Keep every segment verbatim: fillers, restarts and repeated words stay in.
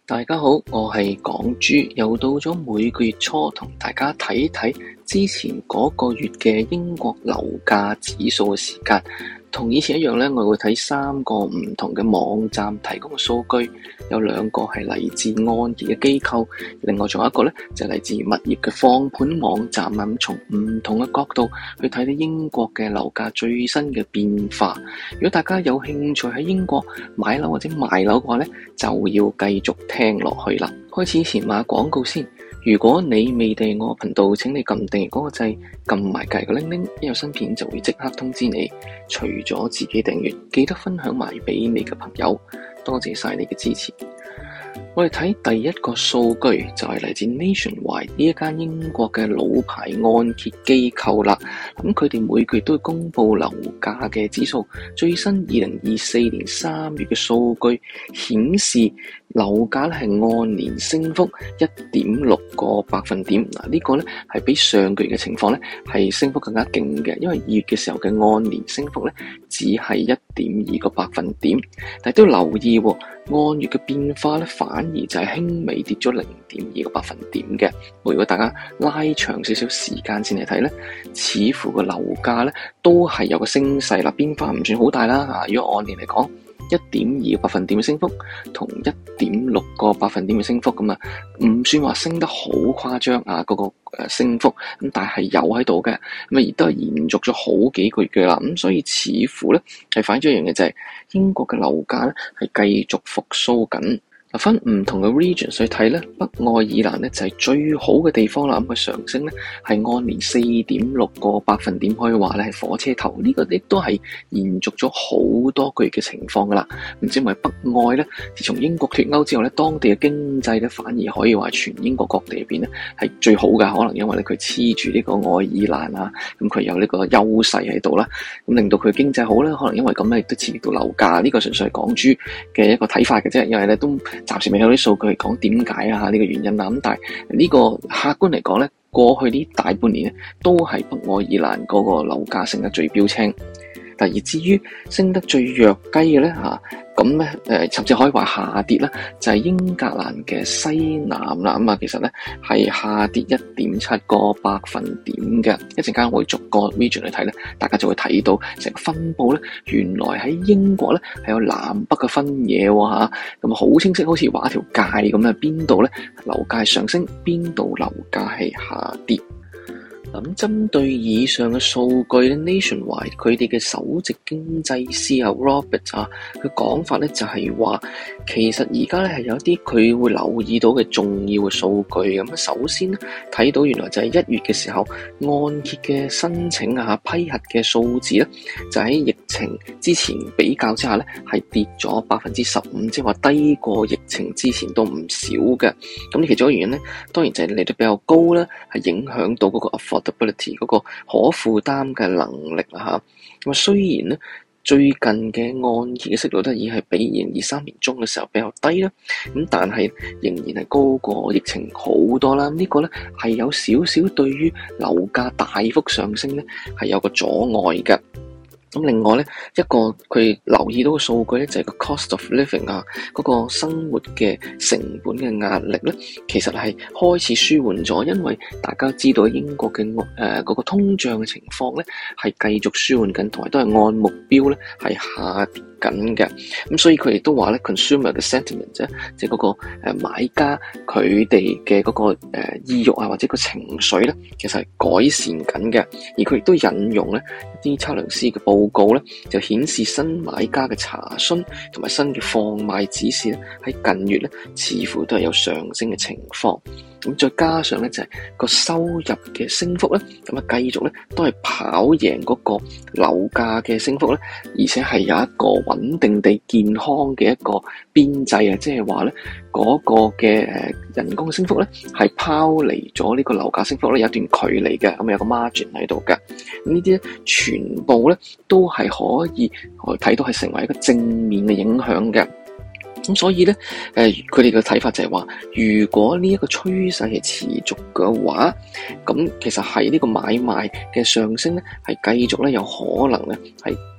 大家好，我係港豬，又到咗每個月初同大家睇睇之前嗰個月嘅英國樓價指數嘅時間。同以前一樣咧，我會睇三個唔同嘅網站提供嘅數據，有兩個係嚟自按揭嘅機構，另外仲有一個咧就係嚟自物業嘅放盤網站啊。咁從唔同嘅角度去睇睇英國嘅樓價最新嘅變化。如果大家有興趣喺英國買樓或者賣樓嘅話咧，就要繼續聽落去啦。開始前買廣告先。如果你未訂閱我頻道，請你撳訂閱嗰個掣，撳埋隔籬個鈴鈴，一有新片就會即刻通知你。除咗自己訂閱，記得分享埋俾你嘅朋友。多謝晒你嘅支持。我哋睇第一個數據就係嚟自 Nationwide 呢一間英國嘅老牌按揭機構啦。咁佢哋每個月都會公布樓價嘅指數，最新二零二四年三月嘅數據顯示樓價咧係按年升幅一點六個百分點。嗱，呢個咧係比上個月嘅情況咧係升幅更加勁嘅，因為二月嘅時候嘅按年升幅咧只係一點二個百分點，但係都要留意喎。按月嘅變化咧，反而就係輕微跌咗零點二個百分點嘅。如果大家拉長少少時間先嚟睇咧，似乎個樓價咧都係有個升勢啦，變化唔算好大啦嚇。如果按年嚟講，一點二個百分點嘅升幅，同一點六個百分點嘅升幅咁啊，唔算話升得好誇張啊！嗰個誒升幅咁，但係有喺度嘅，咁啊亦都係延續咗好幾個月嘅啦。咁所以似乎咧係反映咗一樣嘢，就係英國嘅樓價咧係繼續復甦緊。分唔同嘅 region 去睇咧，北愛爾蘭咧就係最好嘅地方啦。咁佢上升咧係按年四點六個百分點，可以話咧係火車頭。呢個亦都係延續咗好多個月嘅情況噶啦。唔知係咪北愛咧，自從英國脫歐之後咧，當地嘅經濟咧反而可以話全英國各地入邊咧係最好噶。可能因為咧佢黐住呢個愛爾蘭啊，咁佢有呢個優勢喺度啦，咁令到佢經濟好咧。可能因為咁咧亦都刺激到樓價。呢個純粹係港豬嘅一個睇法嘅啫，因為咧都暫時未有啲數據講點解啊呢個原因啦，咁但係呢個客觀嚟講咧，過去呢大半年咧都係北愛爾蘭嗰個樓價升得最標青。但而至於升得最弱雞嘅咧嚇，咁咧誒甚至可以話下跌啦，就係英格蘭嘅西南啦。咁啊，其實咧係下跌一點七個百分點嘅。一陣間我會逐個 region 嚟睇咧，大家就會睇到成個分佈咧，原來喺英國咧係有南北嘅分野喎嚇。咁好清晰，好似畫一條界咁啊，邊度咧樓價上升，邊度樓價係下跌。咁針對以上嘅數據咧 ，Nationwide 佢哋嘅首席經濟師啊 Robert 啊，佢講法咧就係話，其實而家咧係有啲佢會留意到嘅重要嘅數據。咁首先咧睇到原來就係一月嘅時候，按揭嘅申請啊批核嘅數字咧，就喺疫情之前比較之下咧係跌咗百分之十五，即係話低過疫情之前都唔少嘅。咁其中一個原因咧，當然就係嚟得比較高啦，係影響到嗰個 affordability 嗰個可負擔嘅能力啦嚇。咁啊雖然咧最近嘅按揭嘅息率都已經係比二零二三年中嘅時候比較低啦，咁但係仍然係高過疫情好多啦。這個、呢個咧係有少少對於樓價大幅上升咧係有個阻礙嘅。咁另外咧，一個佢留意到嘅數據咧，就係個 cost of living 啊，嗰個生活嘅成本嘅壓力咧，其實係開始舒緩咗，因為大家知道英國嘅誒嗰個通脹嘅情況咧係繼續舒緩緊，同埋都係按目標咧係下跌緊嘅。咁所以佢亦都話咧 consumer 嘅 sentiment 啫，即係嗰個誒買家佢哋嘅嗰個誒意欲啊，或者個情緒咧，其實係改善緊嘅。而佢亦都引用咧一啲測量師嘅報告咧，就顯示新買家嘅查詢同埋新嘅放賣指示咧，喺近月咧似乎都係有上升嘅情況。咁再加上咧就係個收入嘅升幅咧，咁啊繼續咧都係跑贏嗰個樓價嘅升幅咧，而且係有一個穩定地健康嘅一個邊際啊，即係話咧嗰個嘅誒人工嘅升幅咧係拋離咗呢個樓價升幅咧有一段距離嘅，咁有個 margin 喺度嘅。咁呢啲咧全部咧都係可以我睇到係成為一個正面嘅影響嘅。咁所以咧，誒佢哋嘅睇法就係話，如果呢一個趨勢係持續嘅話，咁其實係呢個買賣嘅上升咧，係繼續咧有可能咧係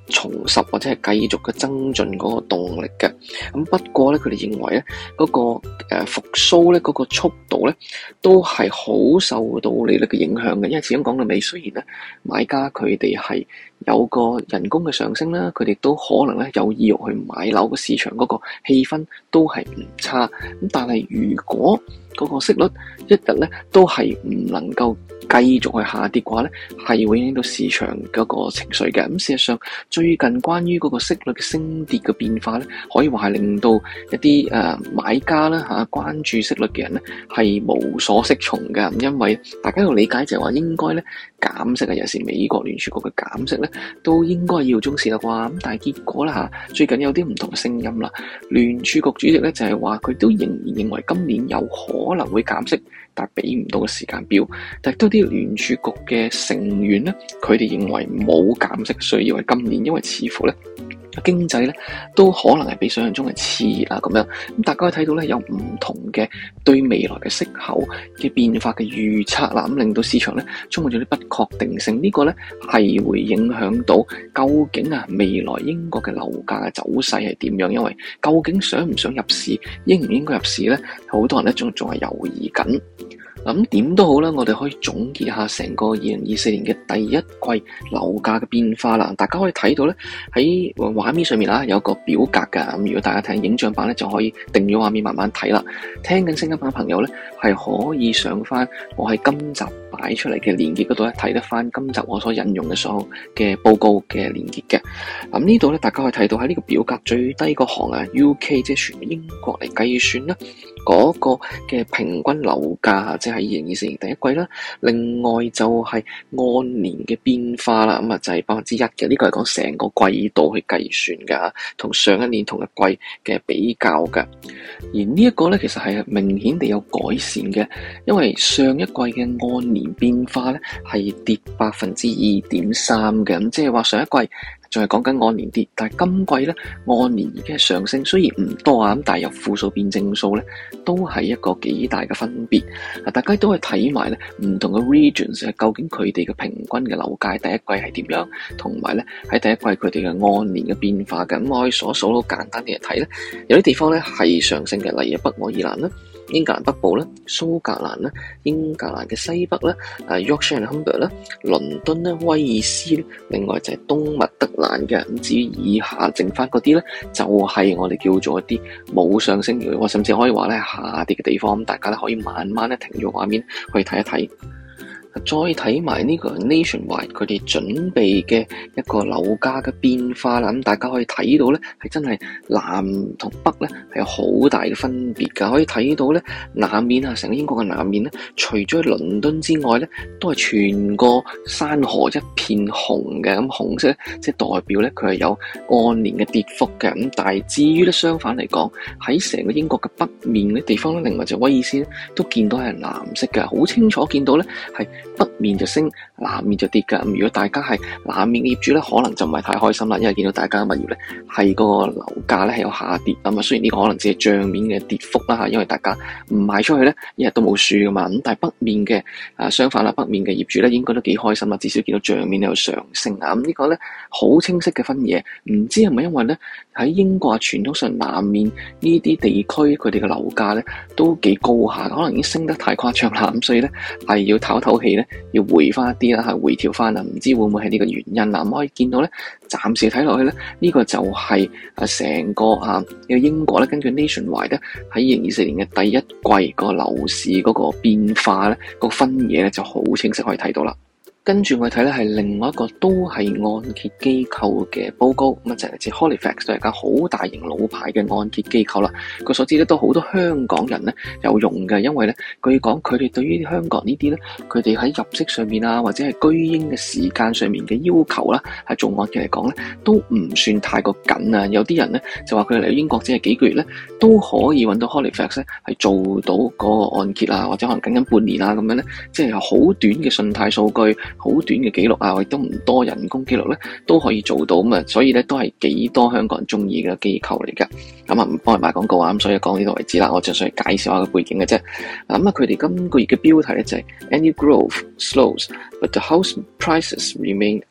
重拾或者係繼續嘅增進嗰個動力嘅。咁不過咧，佢哋認為咧嗰個誒復甦咧嗰個速度咧都係好受到利率嘅影響嘅，因為始終講到尾，雖然咧買家佢哋係有個人工嘅上升啦，佢哋都可能咧有意欲去買樓，個市場嗰個氣氛都係唔差。咁但係如果嗰個息率一日咧都係唔能夠繼續去下跌嘅話咧，係會影響到市場嗰個情緒嘅。咁事實上，最近關於嗰個息率嘅升跌嘅變化咧，可以話係令到一啲誒、呃、買家啦嚇關注息率嘅人咧係無所適從嘅。因為大家要理解就係話應該咧減息啊，尤其是美國聯儲局嘅減息咧都應該要中線啦啩。咁但係結果啦嚇，最近有啲唔同嘅聲音啦，聯儲局主席咧就係話佢都仍然認為今年有可能會減息，但係俾唔到個時間表。但係都啲聯儲局嘅成員咧，佢哋認為冇減息需要喺今年，因為似乎咧經濟咧都可能係比想象中係熾熱啊咁樣。咁大家可以睇到咧有唔同嘅對未來嘅息口嘅變化嘅預測啦，咁令到市場咧充滿咗啲不確定性。這個、呢個咧係會影響到究竟啊未來英國嘅樓價嘅走勢係點樣？因為究竟想唔想入市，應唔應該入市咧？好多人咧仲仲係猶豫緊。咁點都好啦，我哋可以總結下成個二零二四年嘅第一季樓價嘅變化啦。大家可以睇到咧喺畫面上面啊有個表格㗎。咁如果大家睇影像版咧就可以定咗畫面慢慢睇啦。聽緊聲音版嘅朋友咧係可以上翻我喺今集擺出嚟嘅連結嗰度咧睇得翻今集我所引用嘅所有嘅報告嘅連結嘅。咁呢度咧大家可以睇到喺呢個表格最低個行啊 U K 即係全英國嚟計算啦，嗰個嘅平均樓價即係喺二零二四年第一季啦，另外就係按年嘅變化啦，咁啊就係百分之一嘅，呢個係講成個季度去計算㗎，同上一年同一季嘅比較㗎。而呢一個咧其實係明顯地有改善嘅，因為上一季嘅按年變化咧係跌百分之二點三嘅，咁即係話上一季仲係講緊按年跌，但係今季咧按年已經係上升，雖然唔多啊，咁但係由負數變正數咧，都係一個幾大嘅分別。嗱，大家都係睇埋咧唔同嘅 regions， 究竟佢哋嘅平均嘅樓價第一季係點樣，同埋咧喺第一季佢哋嘅按年嘅變化嘅。咁我可以數一數都簡單啲嚟睇咧，有啲地方咧係上升嘅，例如北愛爾蘭啦、英格蘭北部啦、蘇格蘭啦、英格蘭嘅西北啦、啊 Yorkshire and Humber 啦、倫敦啦、威爾斯，另外就係東密德蘭嘅。咁至於以下剩翻嗰啲咧，就係、是、我哋叫做一啲冇上升嘅，或甚至可以話咧下跌嘅地方。咁大家咧可以慢慢咧停咗畫面去睇一睇。再睇埋呢個 Nationwide 佢哋準備嘅一個樓價嘅變化啦，咁大家可以睇到咧係真係南同北咧係有好大嘅分別㗎。可以睇到咧南面啊，成個英國嘅南面咧，除咗倫敦之外咧，都係全個山河一片紅嘅。咁紅色咧即係代表咧佢係有按年嘅跌幅嘅。咁但係至於咧相反嚟講，喺成個英國嘅北面嘅地方咧，另外就威爾斯咧都見到係藍色嘅，好清楚見到咧係北面就升，南面就跌㗎。咁如果大家係南面嘅業主咧，可能就唔係太開心啦，因為見到大家嘅物業咧係個樓價咧係有下跌啊嘛。雖然呢個可能只係帳面嘅跌幅啦嚇，因為大家唔賣出去咧，一日都冇輸㗎嘛。咁但係北面嘅啊相反啦，北面嘅業主咧應該都幾開心啦，至少見到帳面有上升啊。咁、這個、呢個咧好清晰嘅分野，唔知係咪因為咧喺英國傳統上南面呢啲地區佢哋嘅樓價咧都幾高下，可能已經升得太誇張啦，咁所以咧係要唞唞氣咧。要回翻一啲啦，係回調翻啊！唔知會唔會係呢個原因啦？咁可以見到咧，暫時睇落去咧，呢、這個就係啊成個啊嘅英國咧，根據 Nationwide 咧喺二零二四年嘅第一季個樓市嗰個變化咧，個分野咧就好清晰可以睇到啦。跟住我哋睇咧係另外一個都係按揭機構嘅報告，咁啊就係似 Halifax 都係間好大型老牌嘅按揭機構啦。據所知咧都好多香港人咧有用嘅，因為咧據講佢哋對於香港呢啲咧，佢哋喺入息上面啊或者係居英嘅時間上面嘅要求啦，係做按揭嚟講咧都唔算太過緊啊。有啲人咧就話佢哋嚟英國只係幾個月咧都可以揾到 Halifax 咧係做到嗰個按揭啊，或者可能僅僅半年啊咁樣咧，即係有好短嘅信貸數據。好短嘅記錄啊，亦都唔多人工記錄咧，都可以做到咁啊，所以咧都係幾多香港人中意嘅機構嚟㗎。咁啊，唔幫佢賣廣告啊，咁所以講呢度為止啦。我就想介紹下個背景嘅啫。咁啊，佢哋今個月嘅標題咧就係 Annual growth slows, but the house prices remain up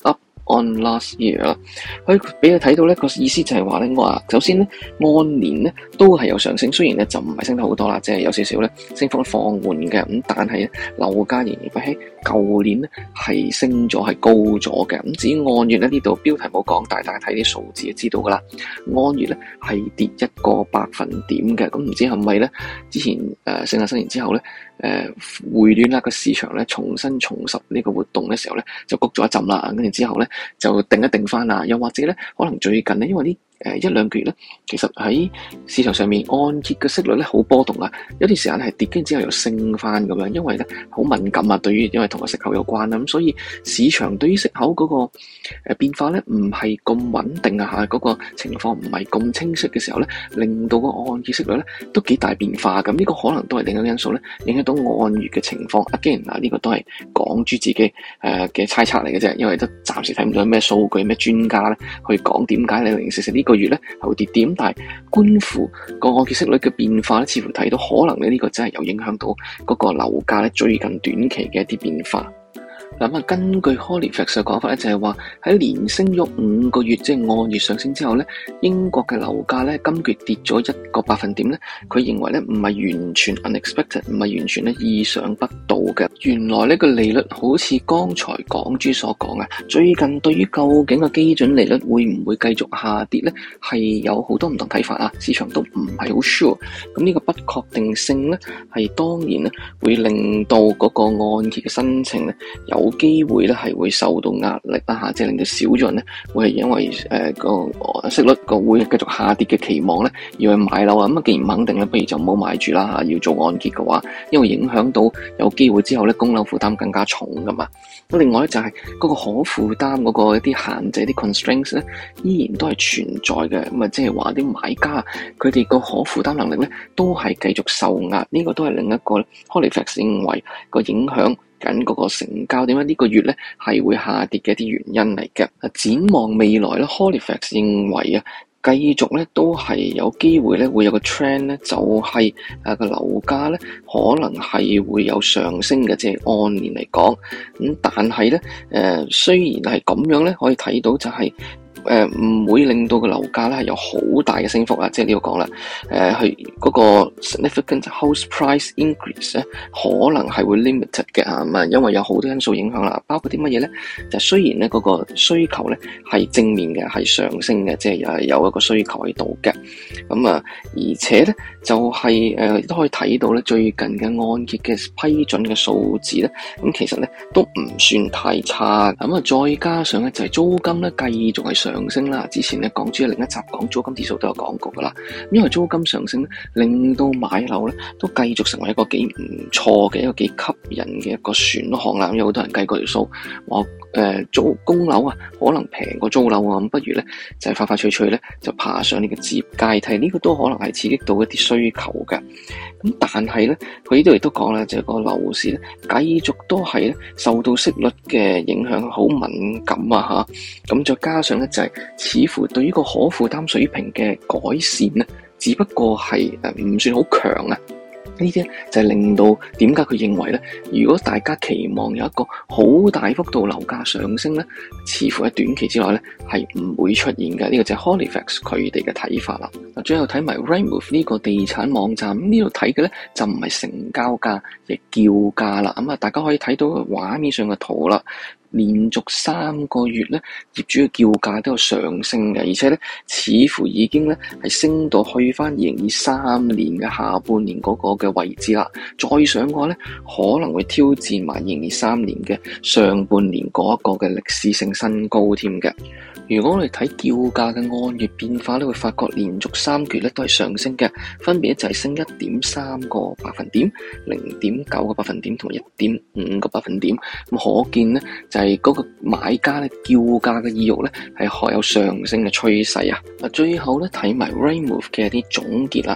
on last year 啦。佢俾你睇到咧個意思就係話咧，我話首先咧按年咧都係有上升，雖然咧就唔係升得好多啦，即係有少少咧升幅放緩嘅，咁但係咧樓價仍然比起舊年咧係升咗係高咗嘅。咁至於按月咧呢度標題冇講，但係大家睇啲數字就知道噶啦。按月咧係跌一個百分點嘅，咁唔知係咪咧之前誒聖誕新年之後咧誒回暖啦個市場咧重新重拾呢個活動嘅時候咧就谷咗一陣啦，跟住之後咧就定一定翻啦，又或者咧可能最近咧因為呢誒一兩個月咧，其實喺市場上面按揭嘅息率咧好波動啊，有段時間係跌，跟住之後又升翻咁樣，因為咧好敏感啊，對於因為同個息口有關啦，咁所以市場對於息口嗰個誒變化咧唔係咁穩定啊嚇，嗰個情況唔係咁清晰嘅時候咧，令到個按揭息率咧都幾大變化，咁呢個可能都係另一個因素咧，影響到按月嘅情況。Again 嗱，呢個都係港豬自己誒嘅猜測嚟嘅啫，因為都暫時睇唔到咩數據、咩專家咧去講點解你零零四四呢個月咧係會跌點，但係觀乎個按揭息率嘅變化咧，似乎睇到可能咧呢個真係有影響到嗰個樓價咧最近短期嘅一啲變化。咁啊，根據 Halifax 嘅講法咧，就係話喺連升咗五個月，即係按月上升之後咧，英國嘅樓價咧今個月跌咗一個百分點咧，佢認為咧唔係完全 unexpected，唔係完全咧意想不到嘅。原來呢個利率好似剛才港豬所講啊，最近對於究竟個基準利率會唔會繼續下跌咧，係有好多唔同睇法啊，市場都唔係好 sure。咁呢個不確定性咧，係當然咧會令到嗰個按揭嘅申請咧有。有機會咧係會受到壓力啦嚇，即係令到少咗人咧會係因為誒個息率個會繼續下跌嘅期望咧，要去買樓啊。咁啊，既然唔肯定咧，不如就唔好買住啦嚇。要做按揭嘅話，因為影響到有機會之後咧供樓負擔更加重噶嘛。咁另外咧就係嗰個可負擔嗰個一啲限制啲 constraints 咧，依然都係存在嘅。咁啊，即係話啲買家佢哋個可負擔能力咧都係繼續受壓。呢個都係另一個 Halifax 認為個影響緊嗰個成交點解呢個月咧係會下跌嘅一啲原因嚟嘅。展望未來咧 Halifax 認為啊，繼續咧都係有機會咧會有個 trend 咧，就係誒個樓價咧可能係會有上升嘅，即係按年嚟講。咁但係咧誒雖然係咁樣咧，可以睇到就係、是。誒、呃、唔會令到個樓價咧係有好大嘅升幅啊！即係呢個講啦，誒係嗰個 significant house price increase 咧，可能係會 limited 嘅嚇咁啊，因為有好多因素影響啦，包括啲乜嘢咧？就雖然咧嗰個需求咧係正面嘅，係上升嘅，即係誒有一個需求喺度嘅。咁啊，而且咧就係誒都可以睇到咧最近嘅按揭嘅批准嘅數字咧，咁其實咧都唔算太差。咁啊，再加上咧就係租金咧繼續係上上升啦，之前咧港豬另一集講租金指數都有講過噶啦，因為租金上升咧，令到買樓咧都繼續成為一個幾唔錯嘅一個幾吸引嘅一個選項啦。有好多人計過條數，話誒、呃、租供樓啊，可能平過租樓啊，咁不如咧就係、是、快快脆脆咧就爬上呢個置業階梯，呢、這個都可能係刺激到一啲需求嘅。咁但係咧，佢呢度亦都講啦，就係、是、個樓市咧繼續都係咧受到息率嘅影響，好敏感啊吓。咁再加上咧就係、是。似乎對於個可負擔水平嘅改善咧，只不過係誒唔算好強啊。呢啲就係令到點解佢認為咧，如果大家期望有一個好大幅度樓價上升咧，似乎喺短期之內咧係唔會出現嘅。呢個就係 Halifax 佢哋嘅睇法啦。嗱，最後睇埋 Rightmove 呢個地產網站，呢度睇嘅咧就唔係成交價，亦叫價啦。咁啊，大家可以睇到畫面上嘅圖啦。連續三個月咧，業主嘅叫價都有上升嘅，而且咧似乎已經咧係升到去翻二零二三年嘅下半年嗰個嘅位置啦。再上嘅話咧，可能會挑戰埋二零二三年嘅上半年嗰一個嘅歷史性新高添嘅。如果我哋睇叫價嘅按月變化咧，會發覺連續三個月咧都係上升嘅，分別就係升一點三個百分點、零點九個百分點同埋一點五個百分點。咁可見咧就係嗰個買家咧叫價嘅意欲咧係可有上升嘅趨勢啊！嗱，最後咧睇埋 Rightmove 嘅一啲總結啦。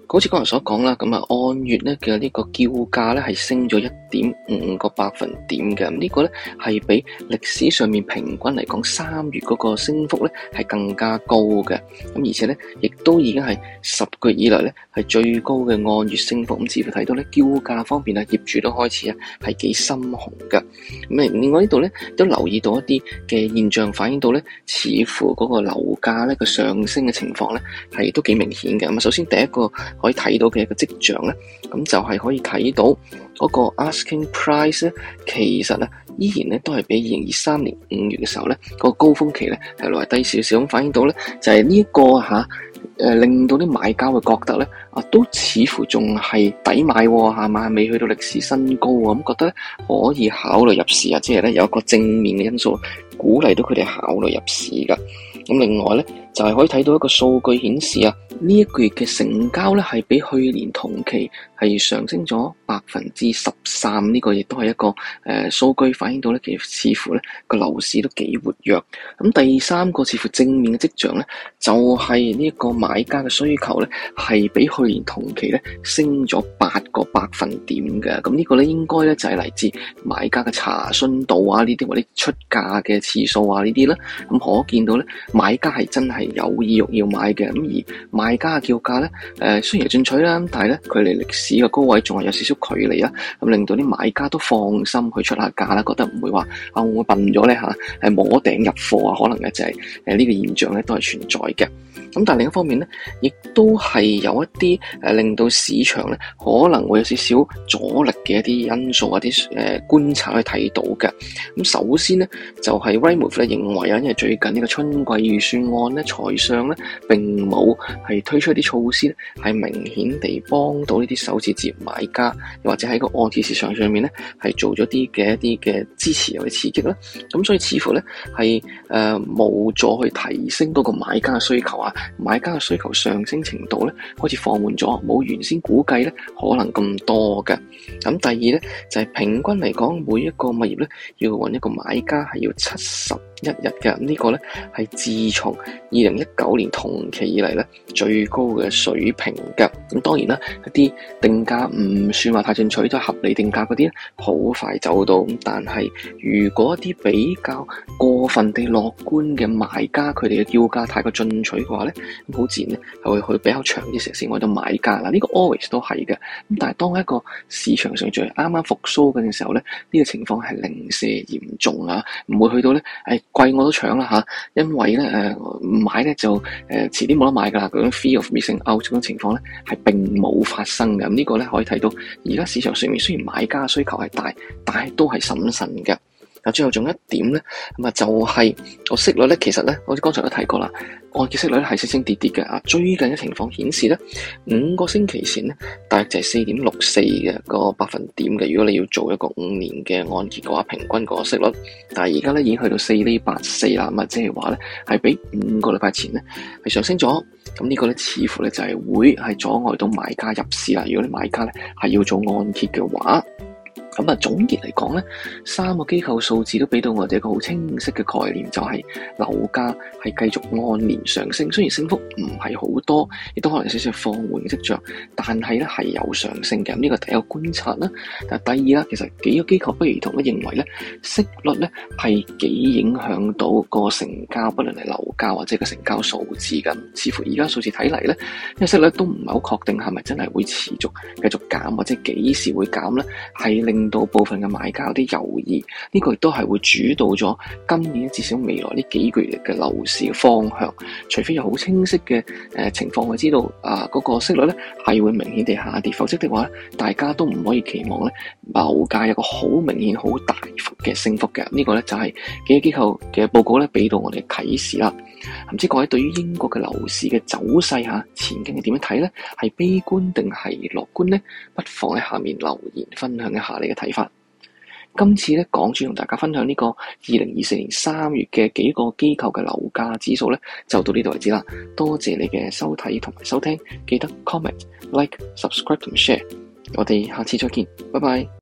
好似剛才所講啦，咁啊按月咧嘅呢個叫價咧係升咗一點五個百分點嘅，咁呢個咧係比歷史上面平均嚟講三月嗰個升幅咧係更加高嘅，咁而且咧亦都已經係十個月以來咧係最高嘅按月升幅，咁似乎睇到咧叫價方面啊業主都開始啊係幾心紅嘅。咁另外呢度咧都留意到一啲嘅現象，反映到咧似乎嗰個樓價咧個上升嘅情況咧係都幾明顯嘅。咁首先第一個可以睇到嘅一個跡象咧，咁就係可以睇到嗰個 asking price 咧，其實咧依然咧都係比二零二三年五月嘅時候咧個高峰期咧係來低少少，咁反映到咧就係呢一個吓誒令到啲買家會覺得咧啊都似乎仲係抵買吓嘛，未去到歷史新高啊，咁覺得咧可以考慮入市啊，即係咧有一個正面嘅因素鼓勵到佢哋考慮入市噶。咁另外咧就係可以睇到一個數據顯示啊，呢一個月嘅成交咧係比去年同期係上升咗百分之十三，呢個亦都係一個誒數據反映到咧，其實似乎咧個樓市都幾活躍。咁第三個似乎正面嘅跡象咧，就係呢一個買家嘅需求咧係比去年同期咧升咗八個百分點嘅。咁呢個咧應該咧就係嚟自買家嘅查詢度啊，呢啲或者出價嘅次數啊呢啲啦。咁可見到咧買家係真係有意欲要買嘅，咁而賣家嘅叫價咧，誒雖然係進取啦，但係咧距離歷史嘅高位仲係有少少距離啊，咁令到啲買家都放心去出下價啦，覺得唔會話啊會唔會笨咗咧嚇，係摸頂入貨啊，可能嘅就係誒呢個現象咧都係存在嘅。咁但係另一方面咧，亦都係有一啲誒令到市場咧可能會有少少阻力嘅一啲因素啊，啲誒觀察可以睇到嘅。咁首先咧就係 Rightmove 咧認為啊，因為最近呢個春季預算案咧財相咧並冇係推出一啲措施咧，係明顯地幫到呢啲首次置業買家，又或者喺個按揭市場上面咧係做咗啲嘅一啲嘅支持或者刺激啦。咁所以似乎咧係誒無助去提升嗰個買家嘅需求啊。買家嘅需求上升程度咧開始放緩咗，冇原先估計咧可能咁多嘅。咁第二咧就係、是、平均嚟講，每一個物業咧要揾一個買家係要七十一日嘅，這個、呢個咧係自從二零一九年同期以嚟咧最高嘅水平嘅。咁當然啦，一啲定價唔算話太進取，都係合理定價嗰啲咧，好快走到。咁但係如果一啲比較過分地樂觀嘅賣家，佢哋嘅叫價太過進取嘅話咧，咁好自然咧係會去比較長啲時間先揾到買家啦。呢、這個 always 都係嘅。咁但係當一個市場上最啱啱復甦嘅時候咧，呢、這個情況係零舍嚴重啊，唔會去到咧誒貴我都搶啦嚇，因為咧誒唔買咧就誒、呃、遲啲冇得買㗎啦。嗰種 fear of missing out 嗰種情況咧係並冇發生嘅。咁、這個、呢個咧可以睇到而家市場上面雖然買家需求係大，但係都係審慎嘅。嗱，最後仲有一點咧，咁啊就係個息率咧，其實咧，好似剛才都提過啦，按揭息率咧係升升跌跌嘅啊。最近嘅情況顯示咧，五個星期前咧，大約就係四點六四嘅個百分點嘅。如果你要做一個五年嘅按揭嘅話，平均個息率，但係而家咧已經去到四厘八四啦。咁啊，即係話咧係比五個禮拜前咧係上升咗。咁呢個咧似乎咧就係會係阻礙到買家入市啦。如果你買家咧係要做按揭嘅話。咁啊，總結嚟講咧，三個機構數字都俾到我哋一個好清晰嘅概念，就係樓價係繼續按年上升，雖然升幅唔係好多，亦都可能有少少放緩嘅跡象，但係咧係有上升嘅。呢個第一個觀察啦。但係第二啦，其實幾個機構不約而同都認為咧，息率咧係幾影響到個成交，不論係樓價或者個成交數字嘅。似乎而家數字睇嚟咧，因為息率都唔係好確定係咪真係會持續繼續減，或者幾時會減咧，係令到部分嘅買家有啲猶豫，呢、這個亦都係會主導咗今年至少未來呢幾個月嘅樓市嘅方向。除非有好清晰嘅誒、呃、情況，我知道啊嗰、那個息率咧係會明顯地下跌，否則的話咧，大家都唔可以期望咧樓價有個好明顯、好大幅嘅升幅嘅。這個、呢個咧就係、是、幾個機構嘅報告咧俾到我哋啟示啦。唔知各位對於英國嘅樓市嘅走勢嚇前景係點樣睇咧？係悲觀定係樂觀咧？不妨喺下面留言分享一下你嘅睇法。今次咧講住同大家分享呢個二零二四年三月嘅幾個機構嘅樓價指數咧，就到呢度為止啦。多謝你嘅收睇同埋收聽，記得 comment、like、subscribe 同 share。我哋下次再見，拜拜。